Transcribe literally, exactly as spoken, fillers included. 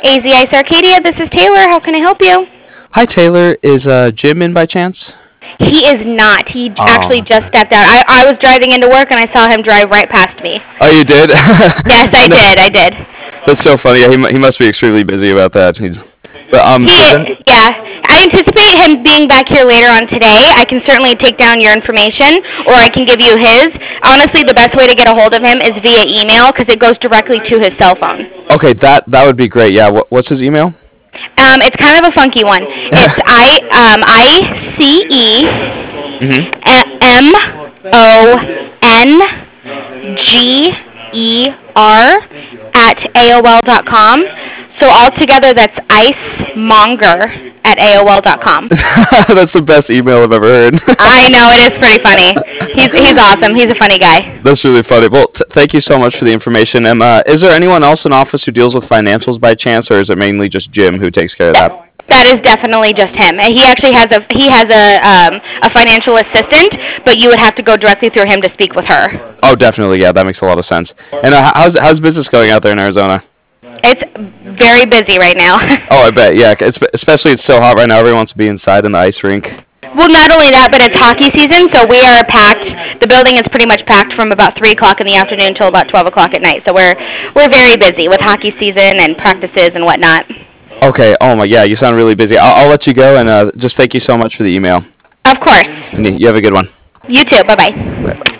A Z Ice Arcadia, this is Taylor. How can I help you? Hi, Taylor. Is uh, Jim in by chance? He is not. He Oh, actually just okay. stepped out. I, I was driving into work and I saw him drive right past me. Oh, you did? Yes, I No, did. I did. that's so funny. Yeah, he, mu- he must be extremely busy about that. He's, but um, He, does any, yeah. I anticipate him being back here later on today. I can certainly take down your information, or I can give you his. Honestly, the best way to get a hold of him is via email because it goes directly to his cell phone. okay, that that would be great. Yeah. What, what's his email? Um, it's kind of a funky one. It's I um, I C E Mm-hmm. M O N G E R at A O L dot com. So altogether, that's icemonger at A O L dot com. That's the best email I've ever heard. I know, it is pretty funny. He's he's awesome. He's a funny guy. That's really funny. Well, t- thank you so much for the information. Um, uh, is there anyone else in office who deals with financials by chance, or is it mainly just Jim who takes care of that? That is definitely just him. And he actually has a he has a um, a financial assistant, but you would have to go directly through him to speak with her. Oh, definitely. Yeah, that makes a lot of sense. And uh, how's how's business going out there in Arizona? It's very busy right now. Oh, I bet. Yeah, it's, especially it's so hot right now. Everyone wants to be inside in the ice rink. Well, not only that, but it's hockey season, so we are packed. The building is pretty much packed from about three o'clock in the afternoon until about twelve o'clock at night. So we're we're very busy with hockey season and practices and whatnot. Okay. Oh my. Yeah, you sound really busy. I'll, I'll let you go, and uh, just thank you so much for the email. Of course. And you you have a good one. You too. Bye bye. Bye.